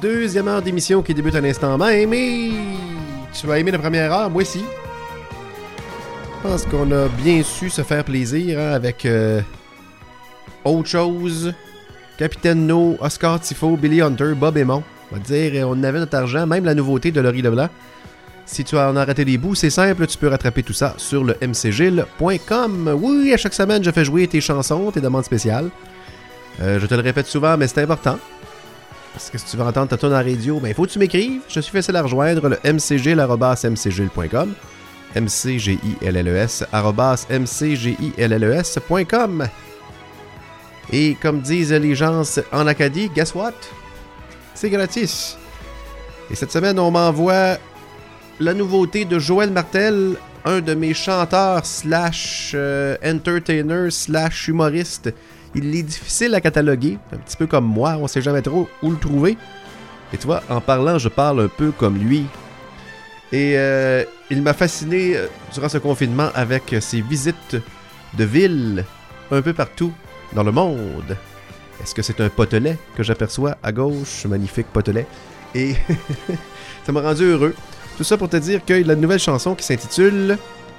deuxième heure d'émission qui débute à l'instant même. Et tu vas aimer la première heure, moi aussi. Je pense qu'on a bien su se faire plaisir avec autre chose. Capitaine No, Oscar Tifo, Billy Hunter, Bob Aymon. On va te dire, on avait notre argent, même la nouveauté de Laurie Leblanc. Si tu en as raté des bouts, c'est simple, tu peux rattraper tout ça sur le mcgilles.com. Oui, à chaque semaine, je fais jouer tes chansons, tes demandes spéciales. Je te le répète souvent, mais c'est important. Parce que si tu veux entendre ta tune en radio, il faut que tu m'écrives. Je suis facile à rejoindre, le mcgilles@mcgilles.com. mcgilles @mcgilles.com. Et comme disent les gens en Acadie, guess what? C'est gratis. Et cette semaine, on m'envoie la nouveauté de Joël Martel, un de mes chanteurs / entertainer / humoriste. Il est difficile à cataloguer, un petit peu comme moi, on sait jamais trop où le trouver. Et tu vois, en parlant, je parle un peu comme lui. Et il m'a fasciné durant ce confinement avec ses visites de villes un peu partout dans le monde. Est-ce que c'est un potelet que j'aperçois à gauche? Magnifique potelet. Et ça m'a rendu heureux. Tout ça pour te dire qu'il a une nouvelle chanson qui s'intitule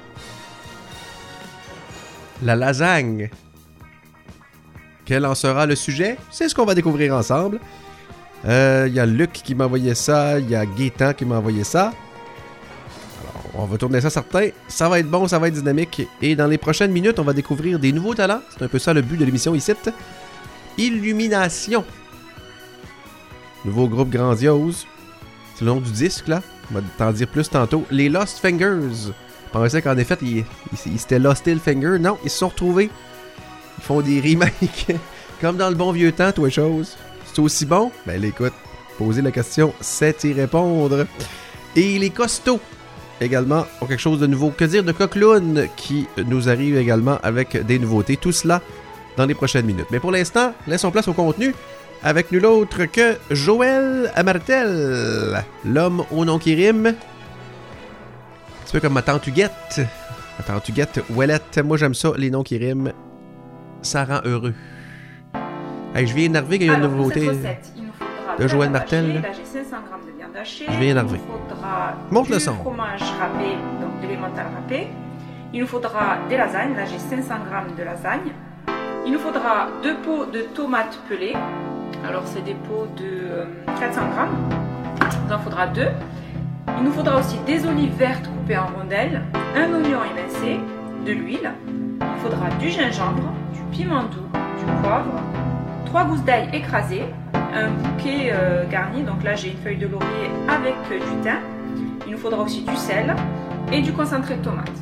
La lasagne. Quel en sera le sujet? C'est ce qu'on va découvrir ensemble. Il y a Luc qui m'a envoyé ça, il y a Gaétan qui m'a envoyé ça. Alors, on va tourner ça certain. Ça va être bon, ça va être dynamique. Et dans les prochaines minutes, on va découvrir des nouveaux talents. C'est un peu ça le but de l'émission ici. Illumination. Nouveau groupe grandiose. C'est le nom du disque, là. On va t'en dire plus tantôt. Les Lost Fingers. Je pensais qu'en effet, ils s'étaient Lost Finger. Non, ils se sont retrouvés. Ils font des remakes. Comme dans le bon vieux temps, toi, chose. C'est aussi bon? Ben, écoute, poser la question, c'est y répondre. Et les Costauds, également, ont quelque chose de nouveau. Que dire de Coquelune, qui nous arrive également avec des nouveautés. Tout cela dans les prochaines minutes. Mais pour l'instant, laissons place au contenu avec nul autre que Joël Martel, l'homme au nom qui rime. Un petit peu comme ma tante Huguette. Ma tante Huguette, Ouellette. Moi, j'aime ça, les noms qui riment. Ça rend heureux. Hey, je viens énervé qu'il y ait une nouveauté de Joël Martel. Là, j'ai 500 g de viande hachée. Je viens énervé. Il nous faudra monte le son. Du fromage râpé, donc de l'emmental râpé. Il nous faudra des lasagnes. Là, j'ai 500 g de lasagnes. Il nous faudra 2 pots de tomates pelées. Alors, c'est des pots de 400 g. Il en faudra 2. Il nous faudra aussi des olives vertes coupées en rondelles, un oignon émincé, de l'huile. Il faudra du gingembre, du piment doux, du poivre, 3 gousses d'ail écrasées, un bouquet garni. Donc là, j'ai une feuille de laurier avec du thym. Il nous faudra aussi du sel et du concentré de tomate.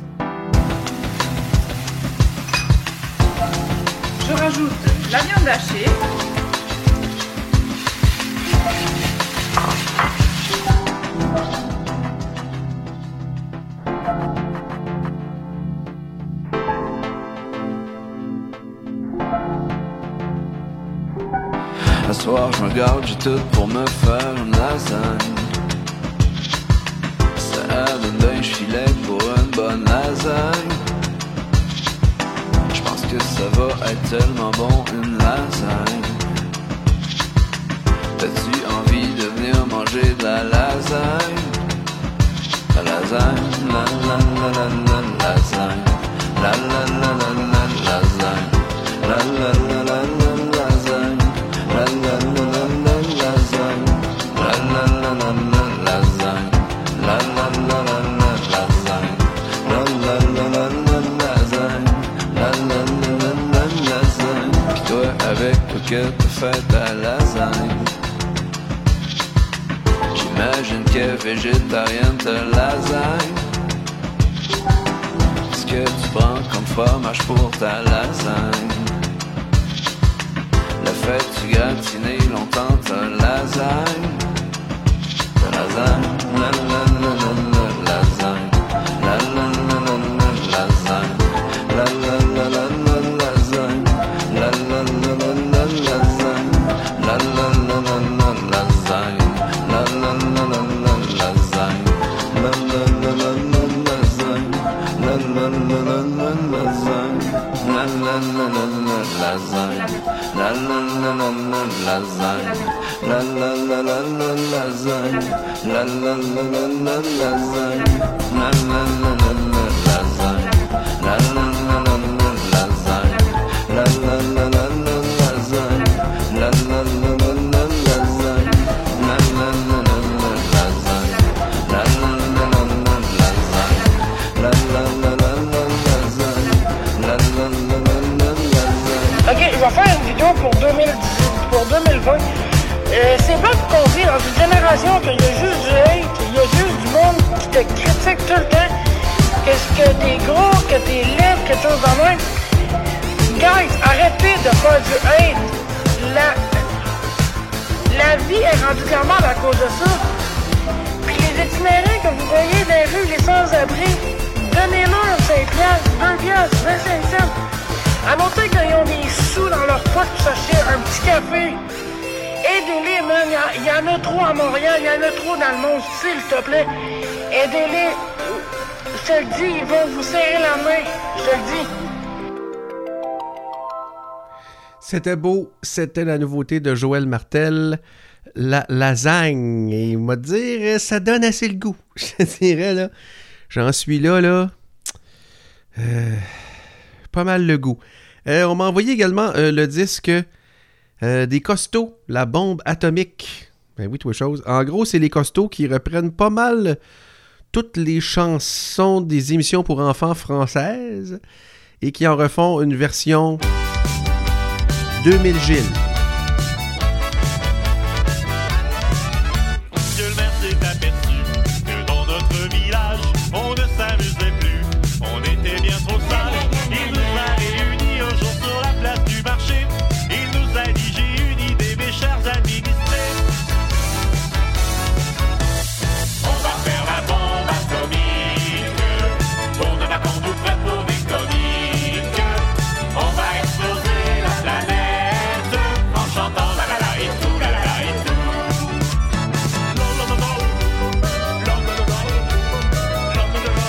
Je rajoute la viande hachée. Ce soir je me garde, j'ai tout pour me faire une lasagne. Ça donne d'un filet pour une bonne lasagne. Je pense que ça va être tellement bon une lasagne. T'as-tu envie de venir manger de la lasagne? La lasagne, la la la la la lasagne. La la la la la lasagne. La la la la la lasagne. La la la la la lasagne. La la la la la lasagne. La la la la la lasagne. La la la la la lasagne. La la la la la lasagne. Pis toi avec quoi que t'as fait ta lasagne? J'imagine que végétarienne ta lasagne. Qu'est-ce que tu prends comme fromage pour ta lasagne? La fête-tu gratiné longtemps ta lasagne? Ta lasagne, la la la la la lasagne. La la la la la lasagne. La la la la la lasagne. La la la la la lasagne. La la la la la lasagne. La la la la la lasagne. La la la la la lasagne. La la la la la lasagne. La la la la la lasagne. La la la la la lasagne. La la la la la la la la la la lasagne, la la la la la lasagne, la la la la la lasagne, la la la la la lasagne, la la la la la lasagne, la la la la la lasagne, la la la la la lasagne, la la la la la lasagne, la la la la la lasagne. Ok, je vais faire une vidéo pour 2020. C'est pas qu'on vit dans une génération qu'il y a juste du hate, il y a juste du monde qui te critique tout le temps, que t'es gros, que t'es laid, quelque chose de même. Guys, arrêtez de faire du hate. La vie est rendue calmable à cause de ça. Puis les itinérants que vous voyez dans les rues, les sans-abri, donnez-leur 5 piastres, 2 piastres, 25 cents. Annoncez qu'ils ont des sous dans leur poche pour s'acheter un petit café. Aidez-les, man. Il y en a trop à Montréal, il y en a trop dans le monde, s'il te plaît. Aidez-les. Je te le dis, ils vont vous serrer la main. Je te le dis. C'était beau. C'était la nouveauté de Joël Martel, la lasagne. Et il m'a dit, ça donne assez le goût. Je dirais, là. J'en suis là. Pas mal le goût. On m'a envoyé également le disque des Costauds, la bombe atomique. Ben oui, toi chose. En gros, c'est les Costauds qui reprennent pas mal toutes les chansons des émissions pour enfants françaises et qui en refont une version 2000 Gilles. Monsieur le maire s'est aperçu que dans notre village, on ne s'amusait plus, on était bien trop sages. Il nous a réunis un jour sur la place du marché. Il nous a dit, j'ai une idée, mes chers administrés. On va faire la bombe atomique pour ne pas qu'on nous prenne pour des comiques. On va exploser la planète en chantant la la la et tout, la la la et tout. La la la la, la la la la, la la la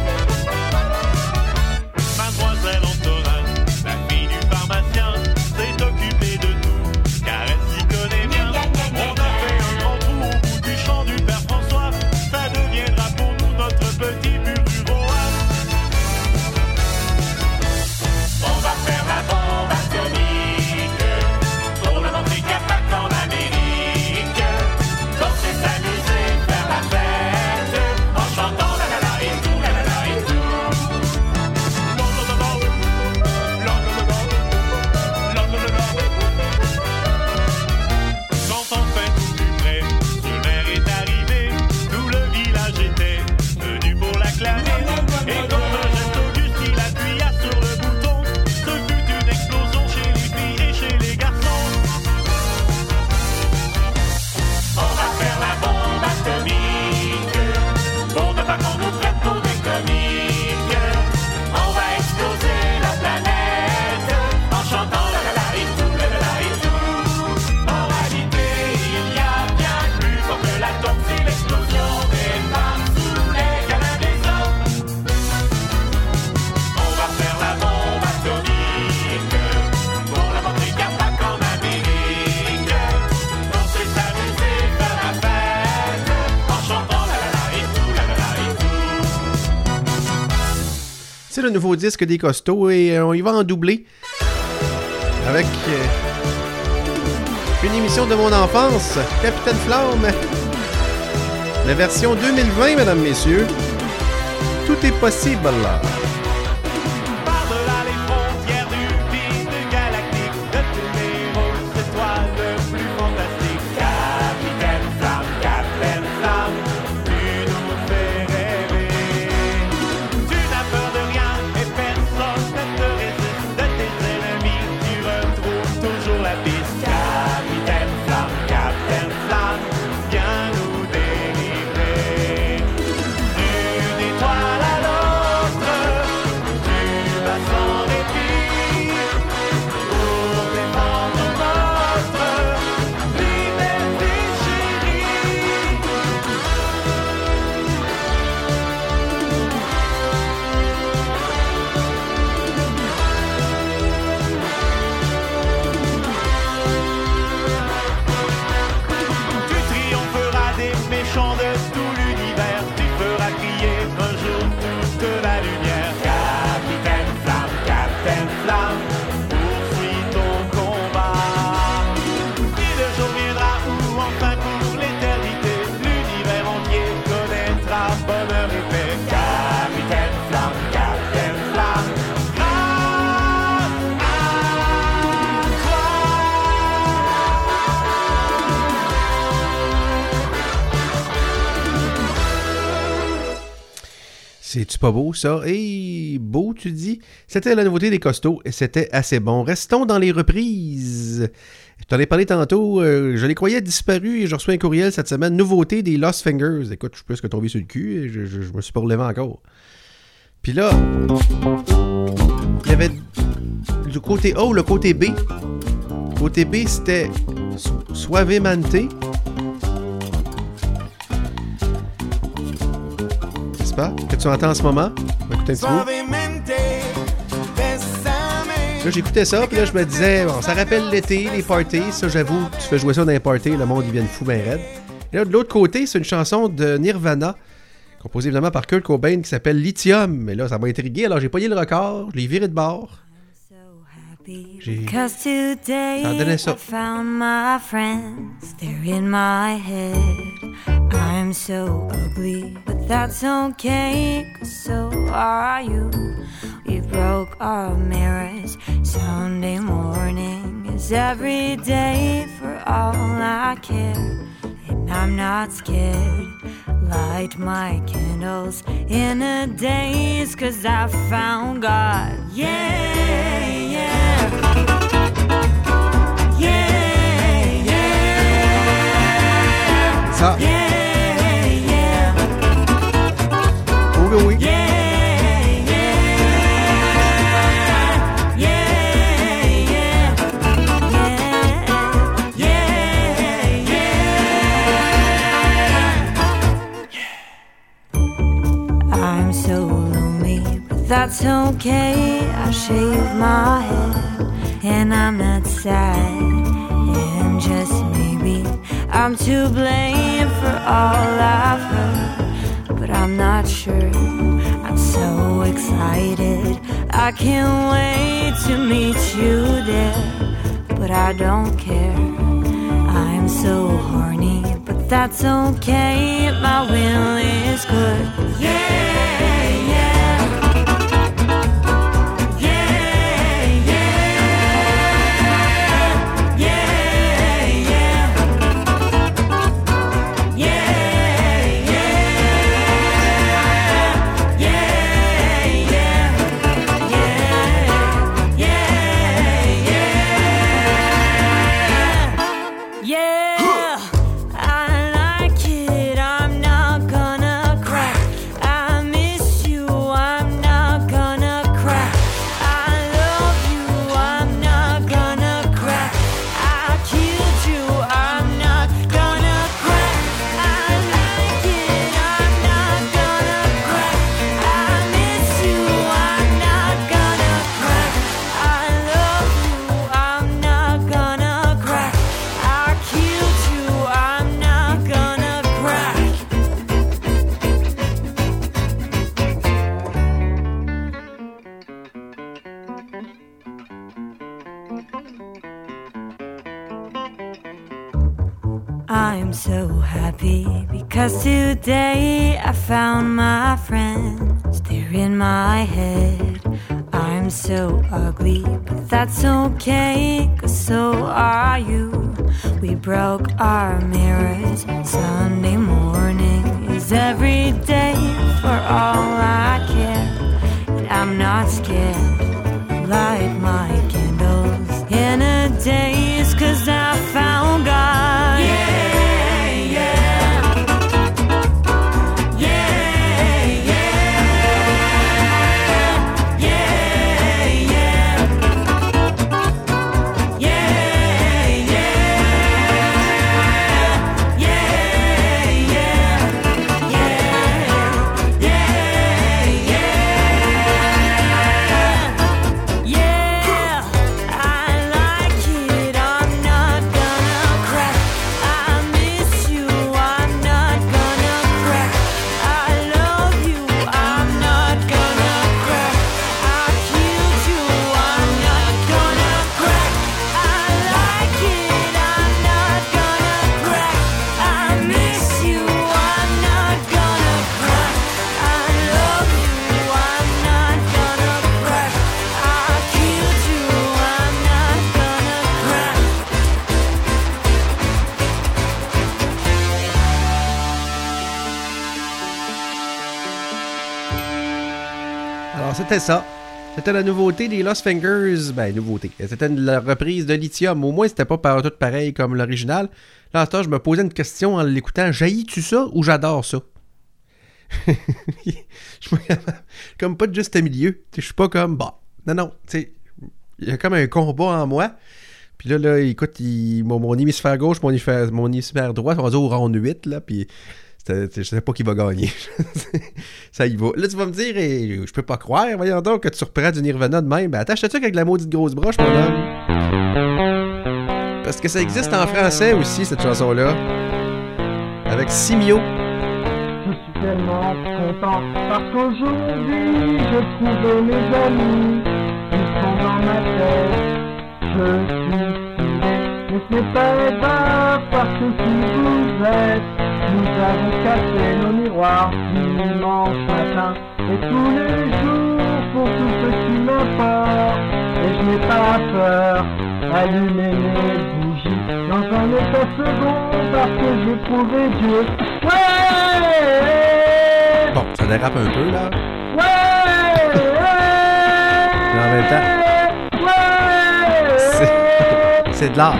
la. Mademoiselle Antonin, la fille du pharmacien, s'est occupée de tout, car elle s'y connaît bien. On a fait un grand trou au bout du champ du père François, ça deviendra pour nous notre petit bureau. On va faire la bombe atomique pour le montrer qu'il n'y a pas qu'en Amérique. Danser, s'amuser, faire la fête en chantant la la la et tout, la la la et tout. La la la la, la la la la, la la la la. Quand enfin tout fut prêt, le maire est arrivé, tout le village était venu pour l'acclamer. Et comme un geste auguste, il appuya sur le bouton. Ce fut une explosion chez les filles et chez les garçons. On va faire la bombe atomique pour ne pas qu'on nous prenne pour des comiques. On va exploser la planète en chantant la la la et tout, la la la et tout. En réalité, il y a bien plus fort que l'atome, c'est l'explosion des femmes sous les câlins des hommes. On va faire la bombe atomique pour la montrer qu'il n'y a pas qu'en Amérique. Danser, s'amuser, faire la fête en chantant la la la et tout, la la la et tout. C'est le nouveau disque des Costauds et on y va en doubler avec une émission de mon enfance, Capitaine Flamme. La version 2020, mesdames, messieurs. Tout est possible là. Par-delà les frontières du vide galactique, de tous les rôles étoiles plus fantastiques. Capitaine Flamme, tu nous fais rêver. Tu n'as peur de rien et personne ne te résiste. De tes ennemis, tu retrouves toujours la piste. Capitaine Flamme, viens nous délivrer. D'une étoile à l'autre, C'est-tu pas beau, ça? Et beau, tu dis? C'était la nouveauté des Costauds et c'était assez bon. Restons dans les reprises. Je t'en ai parlé tantôt, je les croyais disparus et je reçois un courriel cette semaine. Nouveauté des Lost Fingers. Écoute, je suis plus que tombé sur le cul et je me suis pas relevé encore. Puis là, il y avait du côté A ou le côté B. Côté B, c'était Suavemente. N'est-ce pas? Que tu entends en ce moment? On va écouter un petit bout. Là, j'écoutais ça, puis là, je me disais, bon, ça rappelle l'été, les parties. Ça, j'avoue, tu fais jouer ça dans les parties, le monde, ils viennent fou ben raide. Et là, de l'autre côté, c'est une chanson de Nirvana, composée évidemment par Kurt Cobain, qui s'appelle Lithium. Mais là, ça m'a intrigué, alors j'ai pogné le record, je l'ai viré de bord. Because today I found my friends, they're in my head. I'm so ugly, but that's okay, 'cause so are you. We broke our mirrors, Sunday morning is every day for all I care. And I'm not scared, light my candles in a daze, 'cause I found God, yeah, yeah. Ça. Yeah, yeah. Oh oui. Yeah, yeah. Yeah, yeah. Yeah, yeah, yeah. I'm so lonely, but that's okay. I shave my head and I'm not sad. And just maybe I'm to blame for all I've heard, but I'm not sure. I'm so excited, I can't wait to meet you there, but I don't care. I'm so horny, but that's okay, my will is good. Yeah. I'm so happy because today I found my friends, they're in my head. I'm so ugly, but that's okay, 'cause so are you. We broke our mirrors, Sunday morning is every day for all I care. And I'm not scared, light my candles in a daze, 'cause I found God. Yeah. Yeah. Alors, c'était ça. C'était la nouveauté des Lost Fingers. Ben, nouveauté. C'était la reprise de Lithium. Au moins, c'était pas tout pareil comme l'original. Là, en ce temps, je me posais une question en l'écoutant. Jaillis-tu ça ou j'adore ça? Je suis comme pas de juste milieu. Je suis pas comme, bah, non, tu sais, il y a comme un combat en moi. Puis là, écoute, mon hémisphère gauche, mon hémisphère droit sont rendus au round 8, là, puis je sais pas qui va gagner. Ça y va. Là, tu vas me dire, je peux pas croire, voyons donc, que tu reprends du Nirvana de même. Ben, attache-toi avec la maudite grosse broche, mon homme. Parce que ça existe en français aussi, cette chanson-là. Avec Simio. Je suis tellement content parce qu'aujourd'hui j'ai trouvé mes amis. Ils sont dans ma tête. Je suis stylé, mais ce n'est pas grave parce que si vous êtes, nous avons cassé nos miroirs dimanche matin et tous les jours pour tout ce qui m'importe. Et je n'ai pas peur, allumer mes bougies dans un état second parce que j'ai trouvé Dieu. Ouais! Bon, ça dérape un peu, là. Ouais! Mais en même temps, c'est de l'art.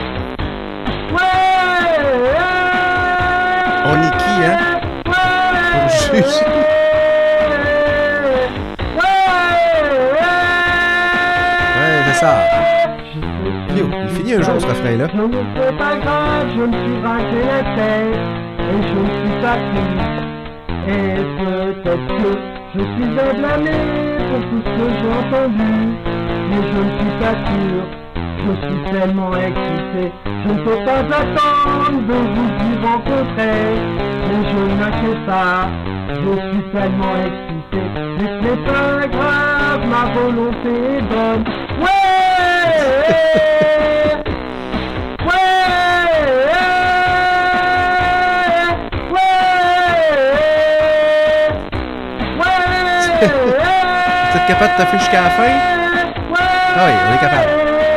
On est qui, hein? Pour juger. Ouais, c'est ça. Yo, il finit un jour ce refrain-là. Je ne sais pas grave, je me suis raqué la tête et je ne suis pas triste. Et peut-être que je suis bien blâmé pour tout ce que j'ai entendu, mais je ne suis pas sûr. Je suis tellement excité, je ne peux pas attendre de vous y rencontrer. Mais je ne m'inquiète pas, je suis tellement excité. Mais ce n'est pas grave, ma volonté est bonne. Vous êtes capable de t'afficher jusqu'à la fin? Ah oui, on est capable.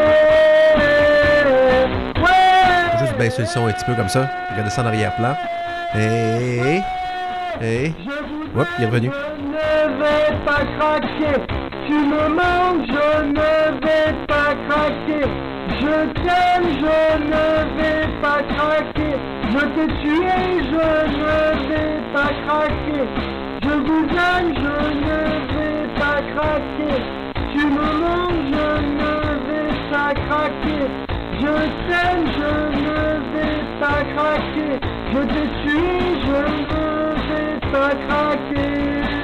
Juste baisser le son un petit peu comme ça. Regardez ça en arrière-plan. Hop, il est revenu. Je ne vais pas craquer. Tu me manques, je ne vais pas craquer. Je t'aime, je ne vais pas craquer. Je t'ai tué, je ne vais pas craquer. Je vous aime, je ne vais pas craquer. Tu me manques, je ne vais pas craquer. Je t'aime, je ne vais pas craquer. Je t'ai tué, je ne vais pas craquer.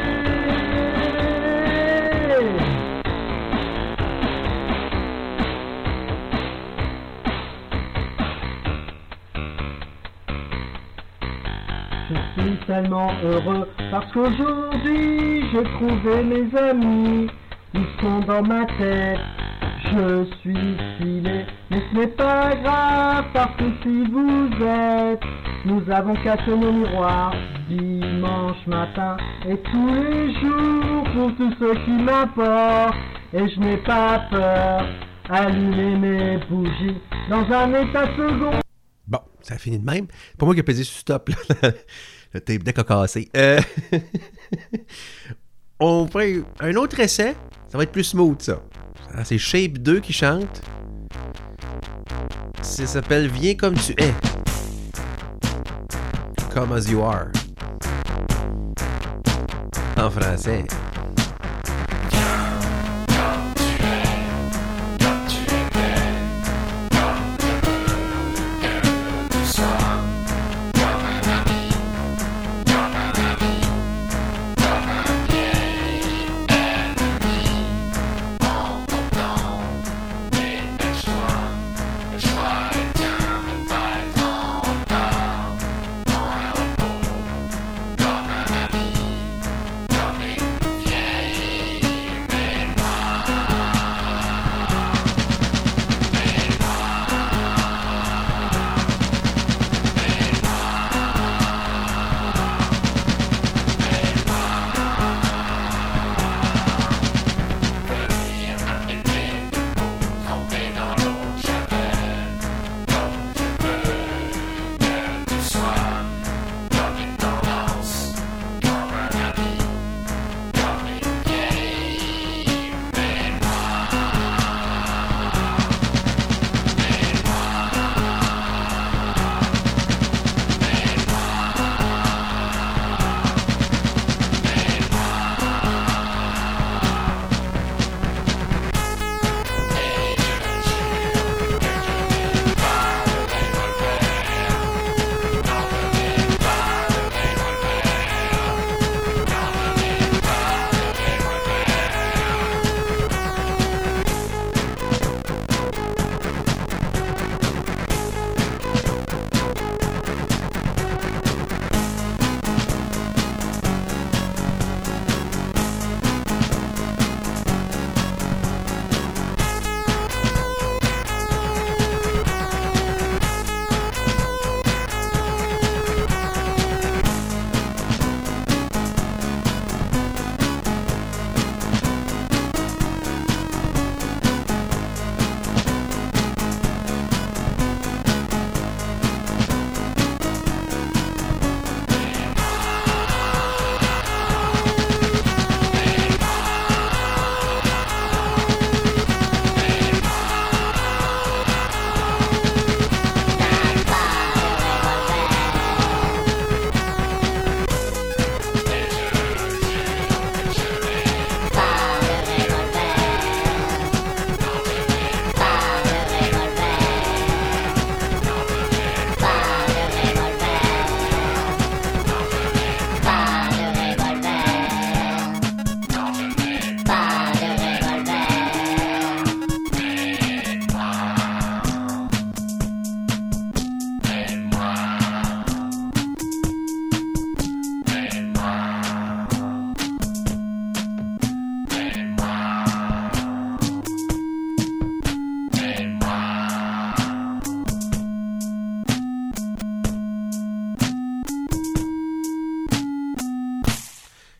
Je suis tellement heureux parce qu'aujourd'hui j'ai trouvé mes amis. Ils sont dans ma tête. Je suis stylé, mais ce n'est pas grave parce que si vous êtes, nous avons cassé nos miroirs dimanche matin et tous les jours pour tout ce qui m'importe. Et je n'ai pas peur, allumer mes bougies dans un état second. Bon, ça a fini de même. C'est pas moi qui ai pesé sur stop, là. Le tape deck a cassé. On fait un autre essai. Ça va être plus smooth, ça. C'est Shape 2 qui chante. Ça s'appelle Viens comme tu es. Come as you are. En français.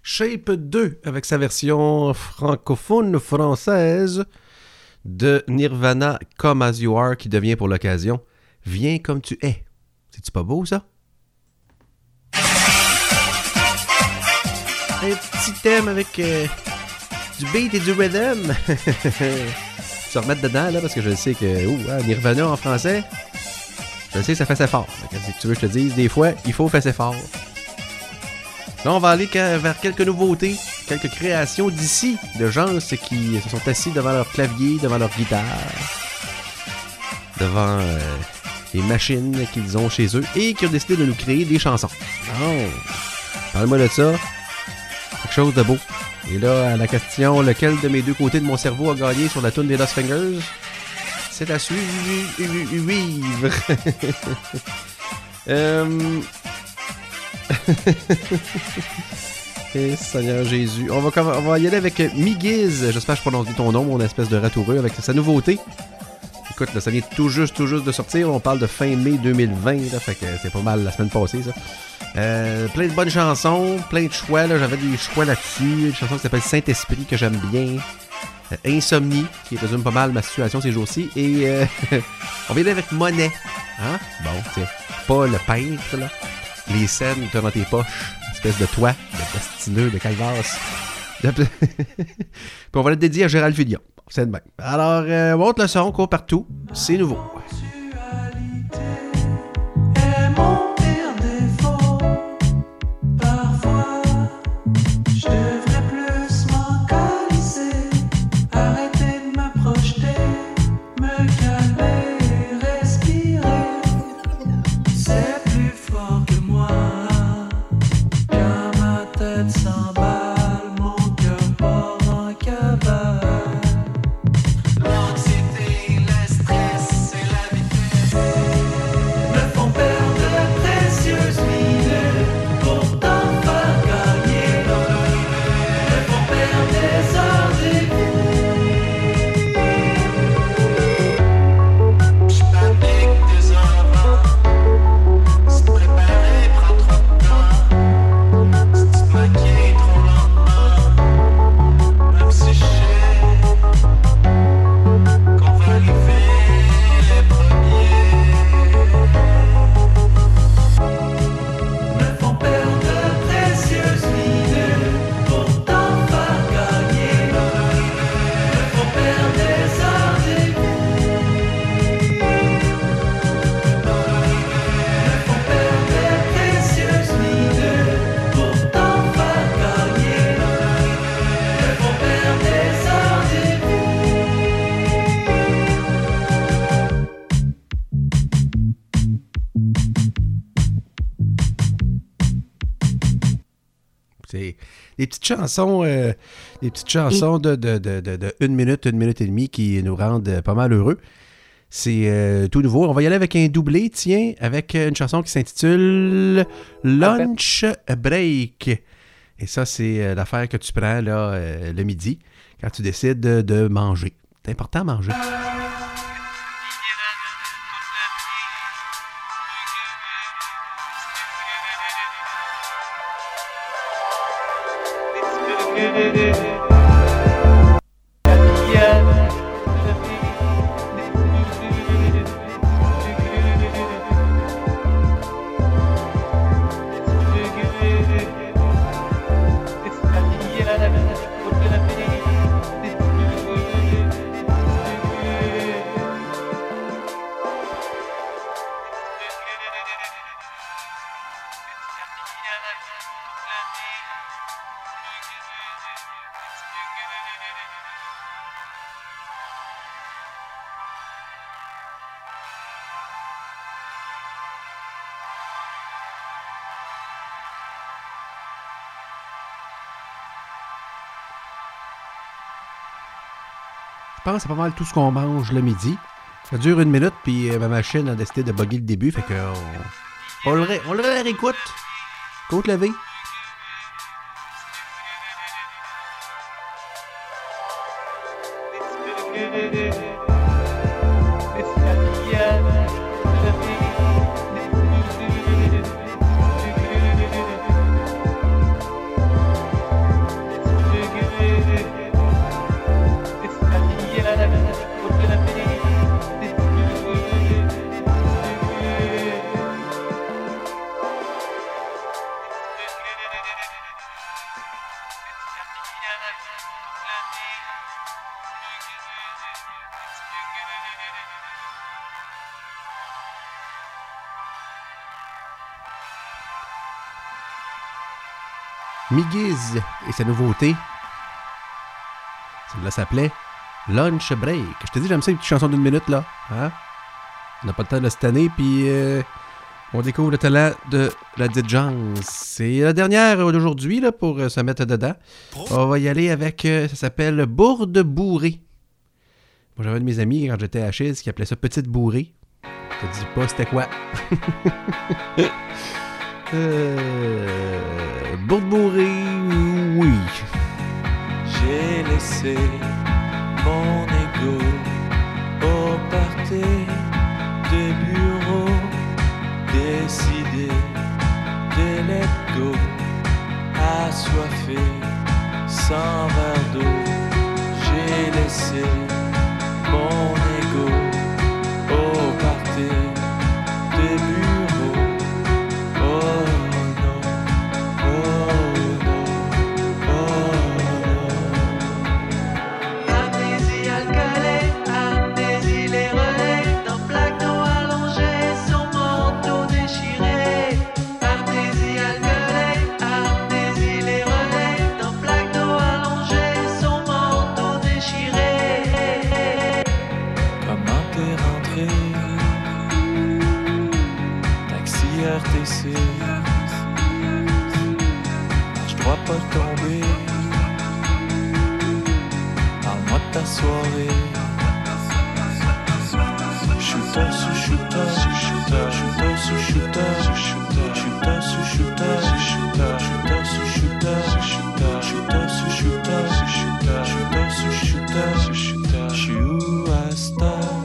Shape 2 avec sa version francophone française de Nirvana Come As You Are qui devient pour l'occasion Viens comme tu es. C'est-tu pas beau ça? Un petit thème avec du beat et du rhythm. Se remettre dedans là parce que je sais que Nirvana en français, je sais que ça fait assez fort. Si tu veux que je te dise, des fois, il faut faire assez fort. Là, on va aller vers quelques nouveautés, quelques créations d'ici, de gens qui se sont assis devant leur clavier, devant leur guitare, devant les machines qu'ils ont chez eux et qui ont décidé de nous créer des chansons. Oh, parle-moi de ça. Quelque chose de beau. Et là, à la question, lequel de mes deux côtés de mon cerveau a gagné sur la toune des Lost Fingers? C'est à suivre. Et Seigneur Jésus. On va y aller avec Migiz. J'espère que je prononce bien ton nom, mon espèce de ratoureux, avec sa nouveauté. Écoute, là, ça vient tout juste de sortir. On parle de fin mai 2020. Là, fait que c'est pas mal la semaine passée, ça. Plein de bonnes chansons, plein de choix. Là, j'avais des choix là-dessus. Une chanson qui s'appelle Saint-Esprit, que j'aime bien. Insomnie, qui résume pas mal ma situation ces jours-ci. Et on va y aller avec Monet. Hein? Bon, tu sais, pas le peintre, là. Les scènes que t'as dans tes poches. Espèce de toit, de destineux, de calvasse. Puis on va le dédier à Gérald Fillon. Bon, c'est de même. Alors, monte le son, court partout. C'est nouveau. Des petites chansons de 1 minute et demie qui nous rendent pas mal heureux. C'est tout nouveau. On va y aller avec un doublé, tiens, avec une chanson qui s'intitule Lunch Break. Et ça, c'est l'affaire que tu prends là, le midi quand tu décides de manger. C'est important de manger. Je pense que c'est pas mal tout ce qu'on mange le midi. Ça dure 1 minute, puis ma machine a décidé de bugger le début, fait que on le réécoute. Côte levée. Migiz et sa nouveauté. Celle-là s'appelait Lunch Break. Je te dis, j'aime ça, une petite chanson d'une minute, là. Hein? On n'a pas le temps de cette année, puis on découvre le talent de la Didjance. C'est la dernière d'aujourd'hui, là, pour se mettre dedans. On va y aller avec, ça s'appelle Bourde Bourrée. Moi, j'avais un de mes amis, quand j'étais à Chiz, qui appelait ça Petite Bourrée. Je te dis pas c'était quoi. Bourde Bourrée, oui. J'ai laissé mon ego au party de bureau, décidé de let go, assoiffé, sans verre d'eau. J'ai laissé mon ego au party de bureau. Oh non, oh non, oh non. Amnésie alcalée, amnésie les relais, dans plaque d'eau allongée, son manteau déchiré. Amnésie alcalée, amnésie les relais, dans plaque d'eau allongée, son manteau déchiré. Comment t'es rentré? Taxi RTC. Je dois pas tomber. Parle-moi de ta soirée. Shooter sous shooter, shooter, shooter sous shooter, shooter, shooter sous shooter, shooter, shooter sous shooter, shooter, shooter sous shooter, shooter, shooter sous shooter, shooter. J'suis où à cette heure?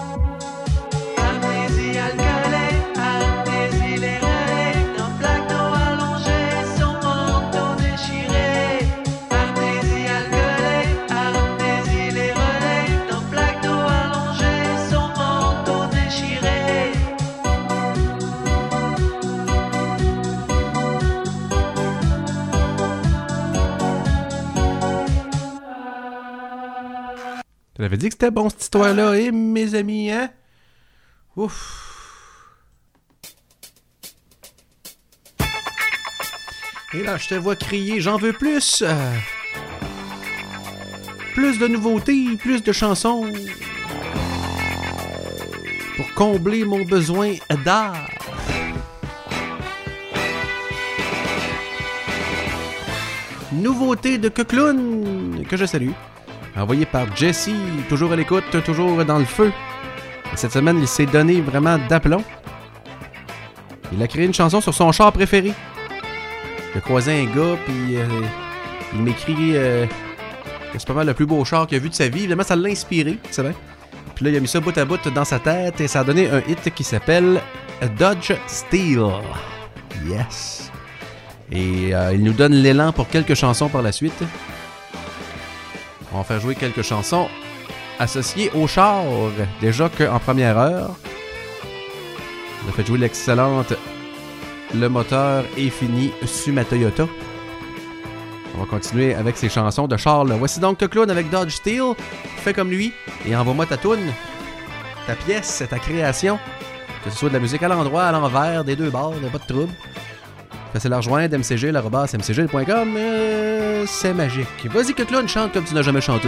Amnésie alcalée, amnésie les relais, dans plaque d'eau allongée, son manteau déchiré. Amnésie alcalée, amnésie les relais, dans plaque d'eau allongée, son manteau déchiré. Je t'avais dit que c'était bon cette histoire-là, et mes amis, hein? Ouf! Et là, je te vois crier, j'en veux plus! Plus de nouveautés, plus de chansons! Pour combler mon besoin d'art! Nouveauté de Coqueloun, que je salue. Envoyé par Jesse, toujours à l'écoute, toujours dans le feu. Et cette semaine, il s'est donné vraiment d'aplomb. Il a créé une chanson sur son char préféré. J'ai croisé un gars, puis il m'écrit que c'est pas mal le plus beau char qu'il a vu de sa vie. Évidemment, ça l'a inspiré, c'est vrai. Puis là, il a mis ça bout à bout dans sa tête et ça a donné un hit qui s'appelle Dodge Steel. Yes! Et il nous donne l'élan pour quelques chansons par la suite. On va faire jouer quelques chansons associées au char. Déjà qu'en première heure, on a fait jouer l'excellente Le moteur est fini sur ma Toyota. On va continuer avec ces chansons de char là. Voici donc Coqueloun avec Dodge Steel. Fais comme lui et envoie-moi ta toune, ta pièce, ta création. Que ce soit de la musique à l'endroit, à l'envers, des deux bords, pas de trouble. Facile à rejoindre, mcg@mcg.com. C'est magique. Vas-y, Coqueloun, chante comme tu n'as jamais chanté.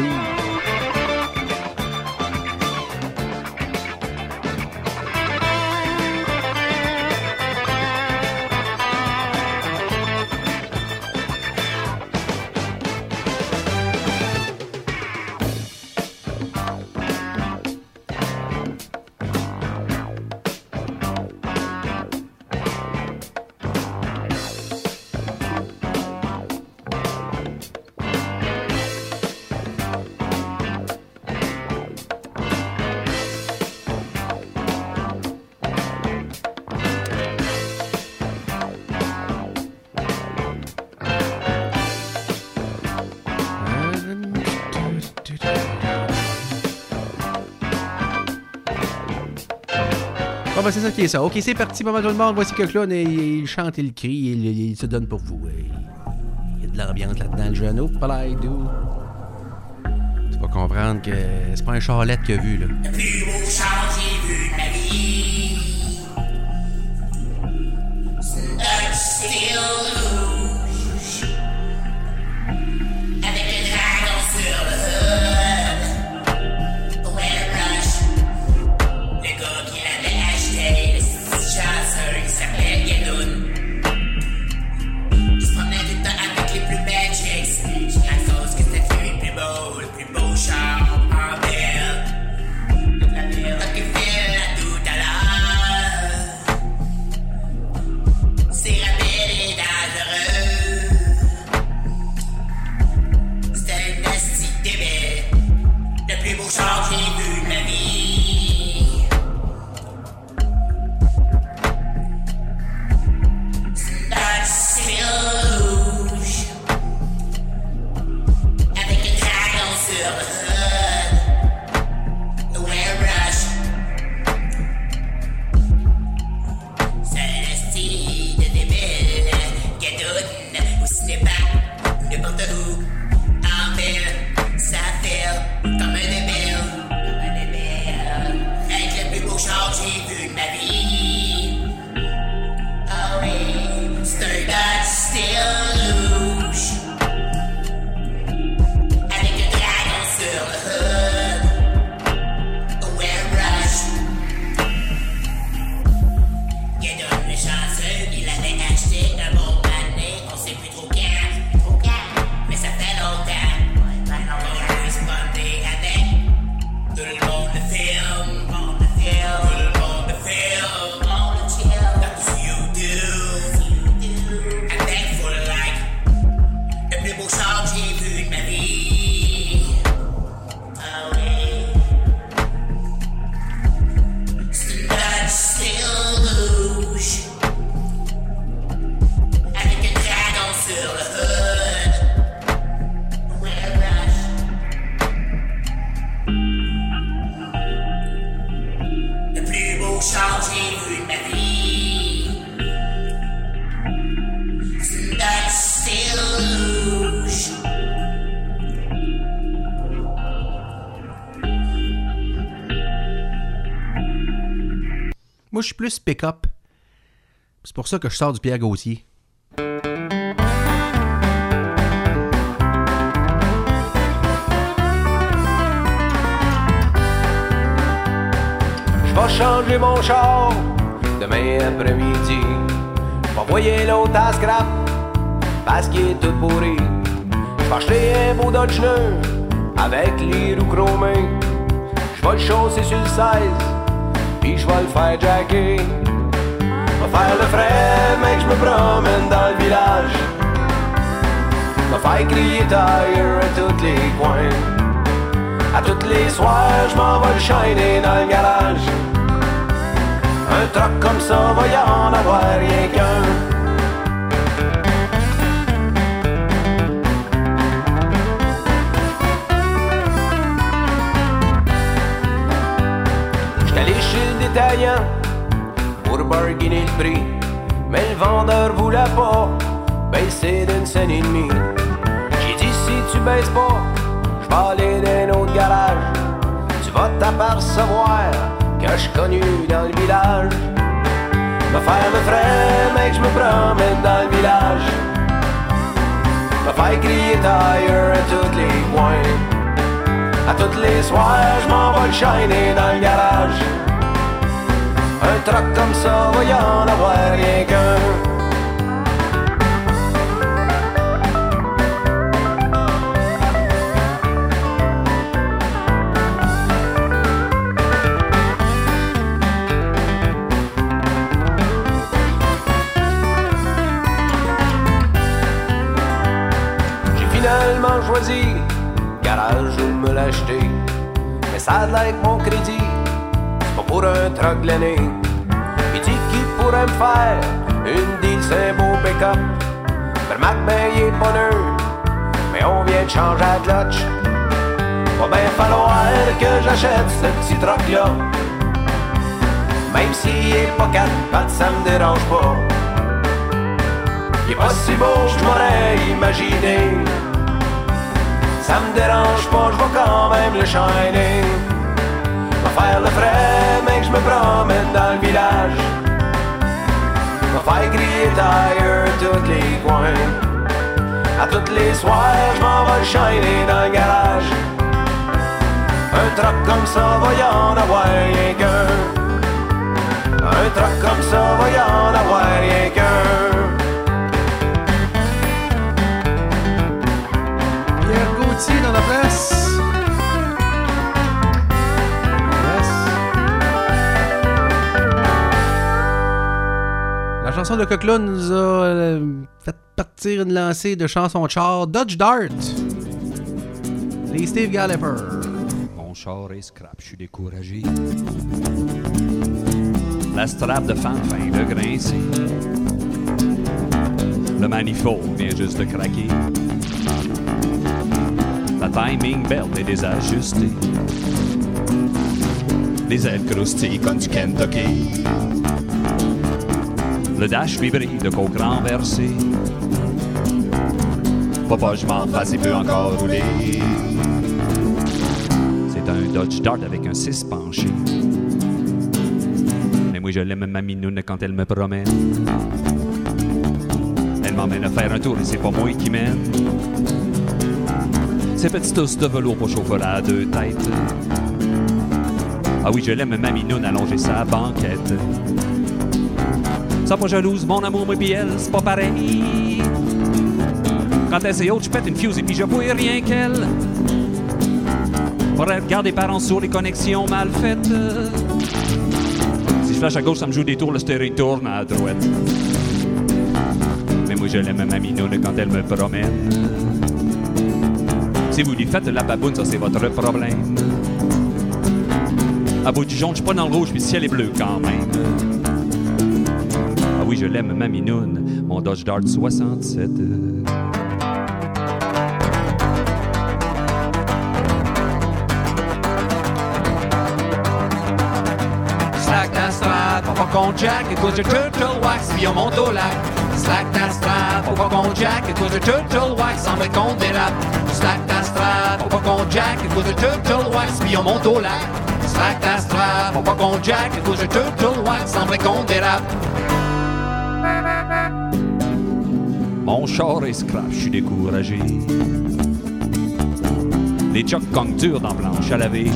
Bon, ben c'est ça qui est ça. Ok, c'est parti, maman tout le monde. Voici Coqueloun et il chante, il crie, il se donne pour vous. Il y a de l'ambiance là-dedans, le jeune. Oh, pas l'air d'où. Tu vas comprendre que c'est pas un charlette qu'il a vu, là. Le plus beau char que j'ai vu de ma vie. C'est Dodge Steel rouge. Moi, je suis plus pick-up. C'est pour ça que je sors du Pierre Gauthier. Je vais changer mon char demain après-midi. Je vais envoyer l'autre à scrap parce qu'il est tout pourri. Je vais acheter un beau Dodge neuf avec les roues chromées. Je vais le chausser sur le 16 puis je vais le faire jacker. Je vais faire le frais mec, je me promène dans le village. Je vais faire crier tire à tous les coins. À tous les soirs, je m'en vais le shiner dans le garage. Un truck comme ça, va y en avoir rien qu'un. J'étais allé chez le détaillant pour bargainer le prix, mais le vendeur voulait pas baisser d'une scène et demie. J'ai dit si tu baisses pas, je vais aller dans un autre garage. Tu vas t'apercevoir que je suis connu dans le village. Va faire le frais, mec, je me promène dans le village. Va faire crier tire à tous les coins. À tous les soirs, je m'en vais le shiner dans le garage. Un truck comme ça, va y en avoir rien qu'un. Choisi, garage où me l'acheter. Mais ça a l'air que mon crédit, c'est pas pour un truck de l'année. Il dit qu'il pourrait me faire une deal, c'est un beau pick-up. Le Mac, ben il est pas neutre, mais on vient de changer la clutch. Va bien falloir que j'achète ce petit truck-là. Même s'il est pas 4 pattes, ça me dérange pas. Il est pas si beau que je m'aurais imaginé. Ça me dérange pas, je vais quand même le shiner. Va faire le frais, mec, je me promène dans le village. Va faire crier tire tous les coins. À tous les soirs, je m'en vais le shiner dans le garage. Un truck comme ça, va y en avoir rien qu'un. Un truck comme ça, va y en avoir rien qu'un. Dans la place. Yes. La chanson de Coquelin nous a fait partir une lancée de chansons de char. Dodge Dart. Les Steve Galliper. Mon char est scrap, je suis découragé. La strap de fan fin de grincer. Le manifold vient juste de craquer. La timing belt est désajustée. Les ailes croustillent comme du Kentucky. Le dash vibré de coke renversé. Papa, je m'en fasse, il peut encore rouler. C'est un Dodge Dart avec un 6 penché. Mais moi je l'aime ma minoune quand elle me promène. Elle m'emmène à faire un tour et c'est pas moi qui mène. Ces petites os de velours pour chauffeur à 2 têtes. Ah oui, je l'aime, ma minoune allonger sa banquette. Sois pas jalouse, mon amour, moi pis elle, c'est pas pareil. Quand elle c'est haute, je pète une fuse et puis je vois rien qu'elle. Faudrait regarder par en sourd les connexions mal faites. Si je flash à gauche, ça me joue des tours, le stéréo tourne à droite. Mais moi je l'aime, ma minoune, quand elle me promène. Si vous lui faites la baboune, ça c'est votre problème. À bout du jaune, je suis pas dans le rouge, puis le ciel est bleu quand même. Ah oui, je l'aime, ma minoune, mon Dodge Dart 67. Slack la strap, on va qu'on jack, écoute, je turtle wax, puis on monte au lac. Slack ta strap, faut pas qu'on jack, à cause de turtle wax, semble qu'on dérape. Slack ta strap, faut pas qu'on jack, à cause de turtle wax, puis on monte au lac. Slack ta strap, faut pas qu'on jack, à cause de turtle wax, semble qu'on dérape. Mon char est scrap, je suis découragé. Les chocs cognent durs dans planche à laver.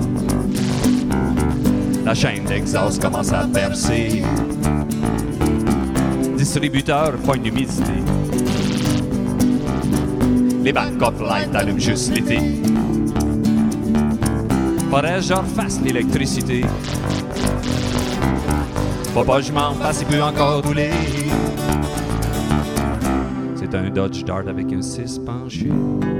La chaîne d'exhaust commence à percer. Distributeur, pas une humidité. Les backup lights allument juste l'été. Faudrait que je refasse l'électricité. Faut pas que je m'en fasse, il peut encore rouler. C'est un Dodge Dart avec un 6 penché.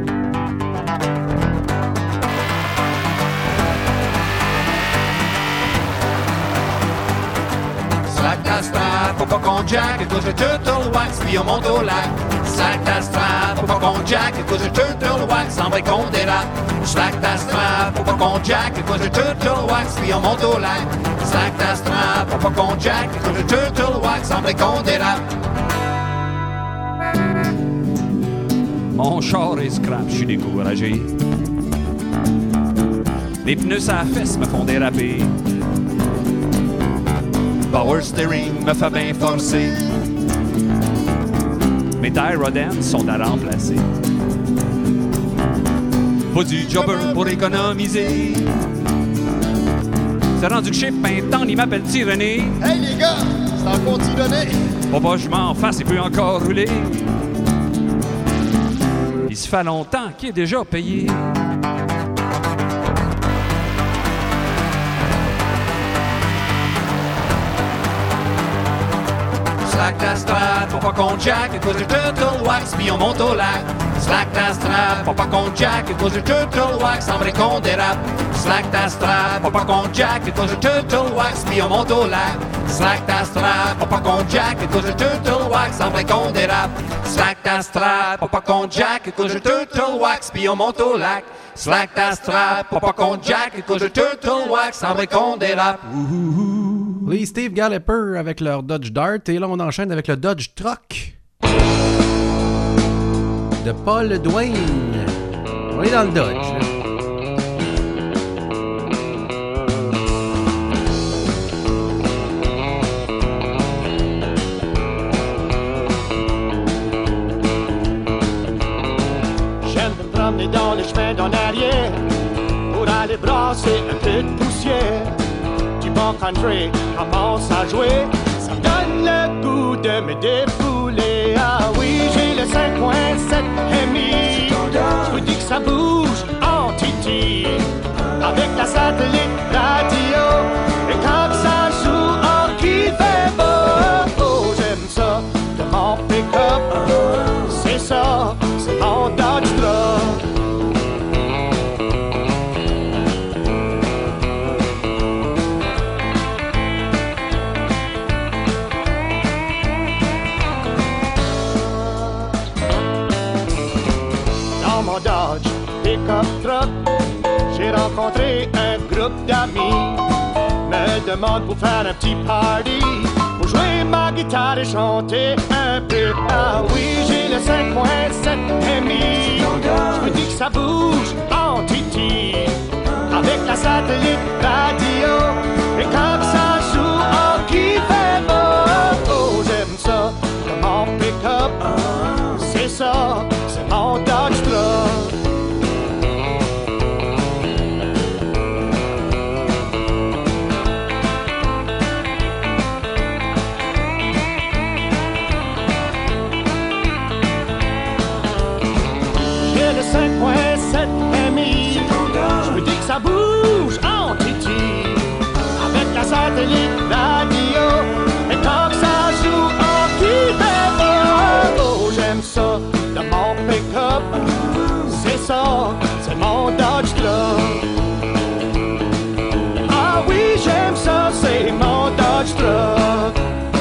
Slack ta strap, faut pas qu'on jack, à cause de turtle wax, puis on monte au lac. Slack ta strap, faut pas qu'on jack, à cause de turtle wax, semble qu'on dérape. Slack ta strap, faut pas qu'on jack, à cause de turtle wax, puis on monte au lac. Slack ta strap, faut pas qu'on jack, à cause de turtle wax, semble qu'on dérape. Mon char est scrap, je suis découragé. Les pneus à la fesse me font déraper. Power steering me fait bien forcer. Mes tailles Rodin sont à remplacer. Pas du jobber pour économiser. C'est rendu que je sais pas il m'appelle-tu René? Hey les gars, c'est encore t'y donner. Faut pas que je m'en fasse, il peut encore rouler. Il se fait longtemps qu'il est déjà payé. Slack ta strap, faut pas qu'on jack, à cause de turtle wax, puis on monte au lac. Slack ta strap, faut pas qu'on jack, à cause de turtle wax, semble qu'on dérape. Slack ta strap, faut pas qu'on jack, à cause de turtle wax, puis on monte au lac. Slack ta strap, faut pas qu'on jack, à cause de turtle wax, semble qu'on dérape. Slack ta strap, faut pas qu'on jack, à cause de turtle wax, puis on monte au lac. Slack ta strap, faut pas qu'on jack, à cause de turtle wax, semble qu'on dérape. Les Steve Galloper avec leur Dodge Dart. Et là, on enchaîne avec le Dodge Truck de Paul Dwayne. On est dans le Dodge. Là. J'aime me promener dans les chemins d'en arrière pour aller brasser un peu de poussière. Bon country commence à jouer, ça me donne le goût de me défouler. Ah oui, j'ai le 5.7 MI, je vous dis que ça bouge en titi, avec la satellite radio, et quand ça joue en qui fait beau, oh, j'aime ça, de mon pick-up, c'est ça, c'est mon Dodge Truck. Dodge pick-up truck, j'ai rencontré un groupe d'amis, me demande pour faire un petit party, pour jouer ma guitare et chanter un peu. Ah oui, j'ai le 5.7 MI, je me dis que ça bouge en titi, avec la satellite radio, et quand ça joue en qui fait beau, oh j'aime ça, de mon pick-up, c'est ça, c'est mon Dodge Truck. J'ai le 5.7 MI, je me dis que ça bouge en titi, avec la satellite radio, et quand ça joue en qui fait beau, oh j'aime ça, de mon pick-up, c'est ça, c'est mon Dodge Truck. Ah oui, j'aime ça, c'est mon Dodge Truck.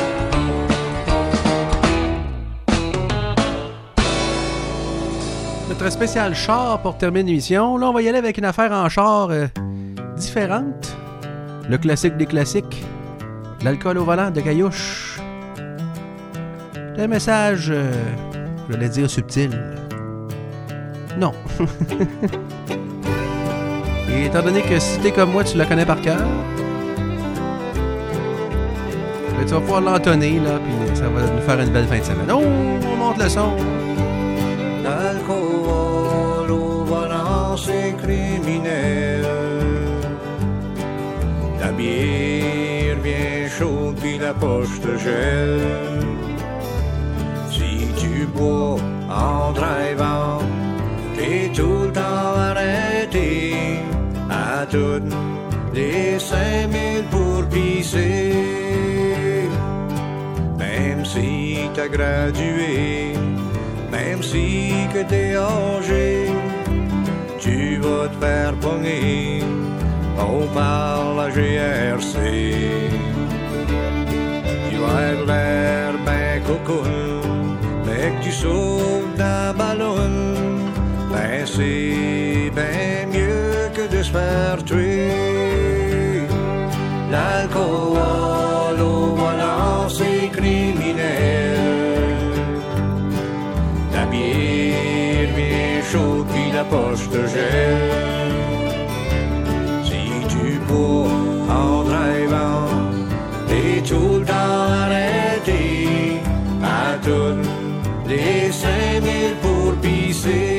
Notre spécial char pour terminer l'émission. Là, on va y aller avec une affaire en char différente. Le classique des classiques. L'alcool au volant de Caillouche. C'est un message, j'allais dire subtil. Non. Et étant donné que si t'es comme moi, tu la connais par cœur, tu vas pouvoir l'entonner, là, puis ça va nous faire une belle fin de semaine. Oh, on monte le son. L'alcool au volant, c'est criminel. La bière bien chaude, puis la poche te gèle. Si tu bois en drivant, t'es tout le temps arrêté à toutes les 5000 pour pisser. Même si t'as gradué, même si que t'es âgé, tu vas te faire pogner par la GRC. Tu vas être l'air ben cocoon, mais que tu sauves d'un ballon, ben c'est ben mieux que de se faire tuer. L'alcool au volant, c'est criminel. La bière bien chaude, puis la poche te gèle. Si tu bois en drivant, t'es tout le temps arrêté à toutes les 5000 pour pisser.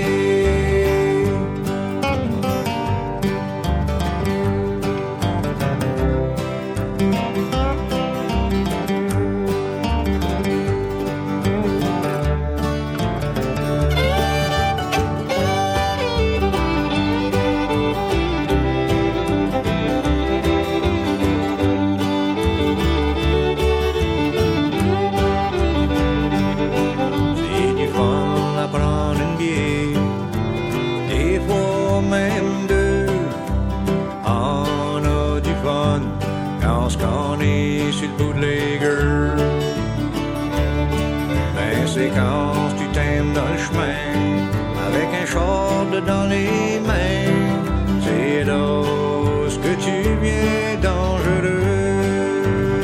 Quand tu t'aimes dans le chemin, avec un short dans les mains, c'est là ce que tu viens dangereux.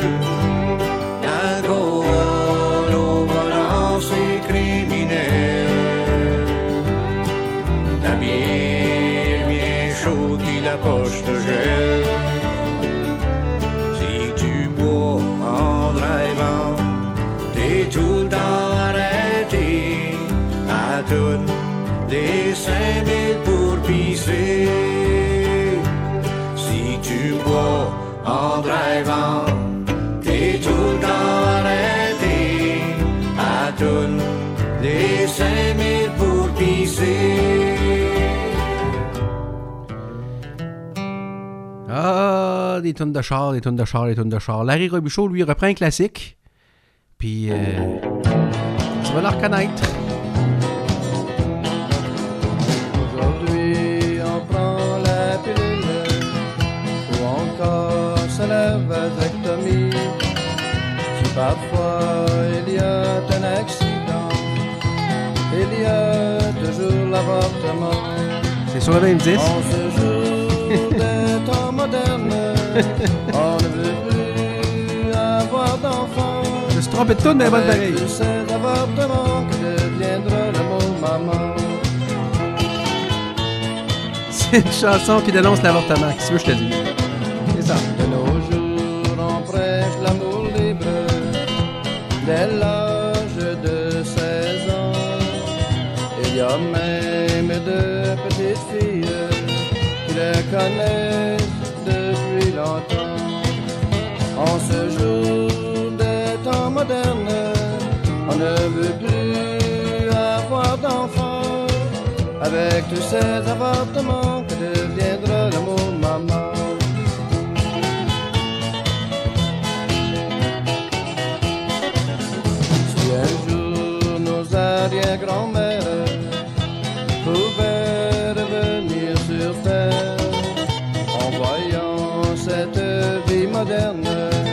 L'alcool au volant, c'est criminel. La bière bien chaude, puis la poche te gèle. Si tu bois en drivant, t'es tout le temps à toutes les 5000 pour pisser. Si tu bois en drivant, t'es tout le temps arrêté à toutes les 5000 pour pisser. Ah, des tonnes de char, des tonnes de char, des tonnes de char. Larry Robichaud, lui, reprend un classique. Puis, tu vas le reconnaître. Aujourd'hui, on prend la pilule, ou encore c'est la vasectomie. Si parfois il y a un accident, il y a toujours l'avortement. C'est sur le même disque. En ce jour des temps modernes, on ne veut plus avoir d'enfants. Je me suis trompé de tout, mais bonne pareille. Avec cet avortement que deviendra le mot maman. C'est une chanson qui dénonce l'avortement. Qu'est-ce que je te dis? C'est ça. De nos jours, on prêche l'amour libre dès l'âge de 16 ans. Il y a même de petites filles qui le connaissent depuis longtemps. En ce jour des temps modernes, on ne veut plus avoir d'enfants. Avec tous ces avortements, que deviendra le mot maman? Si un jour nos arrière-grand-mères pouvaient revenir sur terre, en voyant cette vie moderne,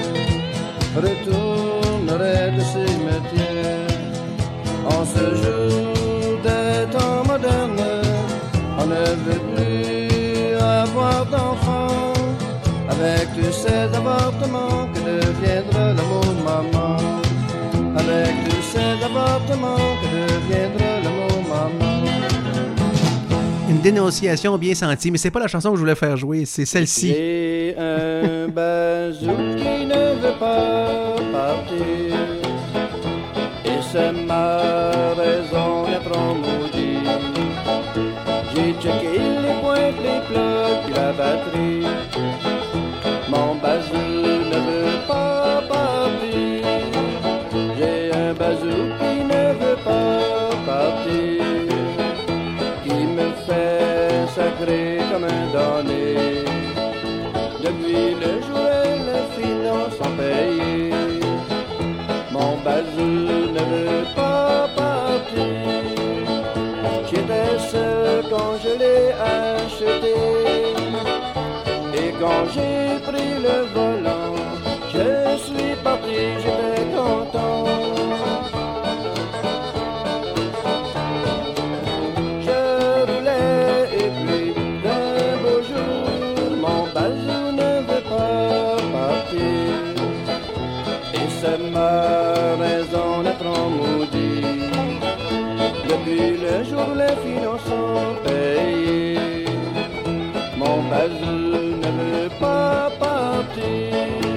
retourneraient au cimetière. En ce jour des temps modernes, on ne veut plus avoir d'enfants. Avec tous ces avortements, que deviendra le mot maman? Avec tous ces appartement que deviendra le mot maman. Une dénonciation bien sentie, mais c'est pas la chanson que je voulais faire jouer, c'est celle-ci. J'ai un bazou qui ne veut pas partir, et c'est ma raison d'être en maudit. J'ai checké les pointes, les plugs, puis la batterie. Mon bazou ne veut pas partir. J'ai un bazou qui ne veut pas partir, qui me fait sacrer comme un damné. Depuis le jour où les finances sont payées, mon bazou ne veut pas partir. J'étais seul quand je l'ai acheté, et quand j'ai pris le volant, je suis parti, j'étais content. Je roulais et puis d'un beau jour, mon bazou ne veut pas partir, et c'est ma raison d'être en maudit. Depuis le jour où les finances sont payées, mon bazou ne veut pas partir.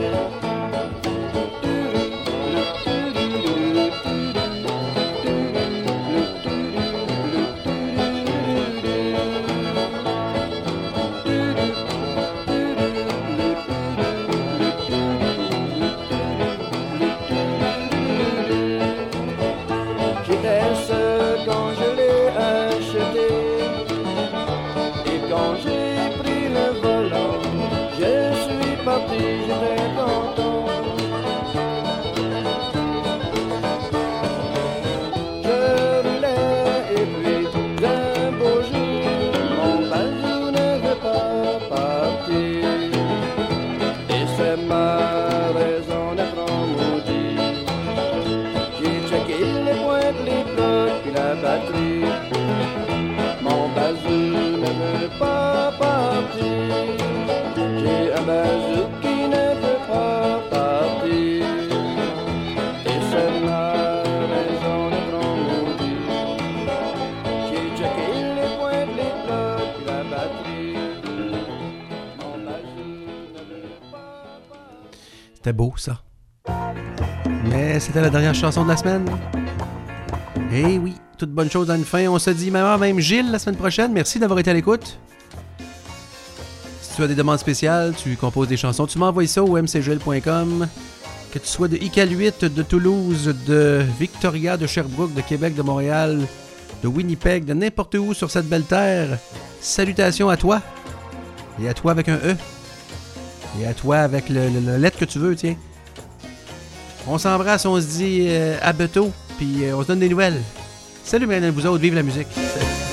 J'étais seul quand je l'ai acheté, et quand j'ai pris le volant, je suis parti, j'étais content. Je roulais et puis d'un beau jour, mon bazou ne veut pas partir, et c'est ma raison d'être en maudit. J'ai checké les pointes, les blocs, puis la batterie. Mon bazou ne veut pas partir. J'ai un bazou qui ne veut pas partir, et c'est ma raison d'être en maudit. J'ai checké les pointes, les blocs, puis la batterie. Mon bazou ne veut pas partir. C'était beau, ça. Mais c'était la dernière chanson de la semaine. Eh oui, toute bonne chose à une fin. On se dit même Gilles la semaine prochaine. Merci d'avoir été à l'écoute. Si tu as des demandes spéciales, tu composes des chansons, tu m'envoies ça au mcgil.com. Que tu sois de Iqaluit, de Toulouse, de Victoria, de Sherbrooke, de Québec, de Montréal, de Winnipeg, de n'importe où sur cette belle terre. Salutations à toi. Et à toi avec un E. Et à toi avec la lettre que tu veux, tiens. On s'embrasse, on se dit à bientôt, puis on se donne des nouvelles. Salut, mesdames, vous autres, vive la musique. Salut.